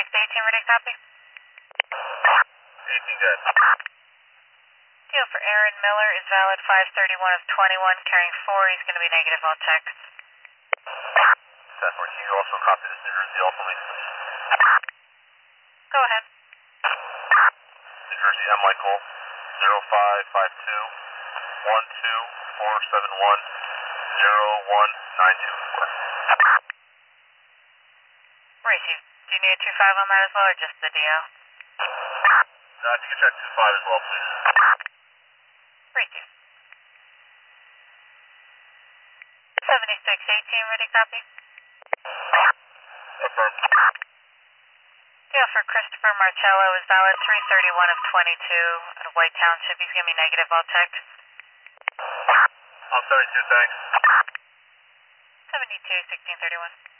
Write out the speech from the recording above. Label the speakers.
Speaker 1: 7618, ready to copy?
Speaker 2: 18 good.
Speaker 1: Deal for Aaron Miller is valid 531 of 21, carrying 4. He's going to be negative all check.
Speaker 2: 10-4, can you also copy this New Jersey also, please?
Speaker 1: Go ahead.
Speaker 2: New Jersey, M. Michael, 0552 12471 01924.
Speaker 1: Racy, do you need a 25 on that as well, or just the DO?
Speaker 2: No, if you can check 25 as well, please.
Speaker 1: Racy. 7618, ready to copy?
Speaker 2: Affirm.
Speaker 1: Deal for Christopher Marcello is valid 331 of 22 at White Township. He's going to be negative all check.
Speaker 2: On 72, thanks.
Speaker 1: 72 1631.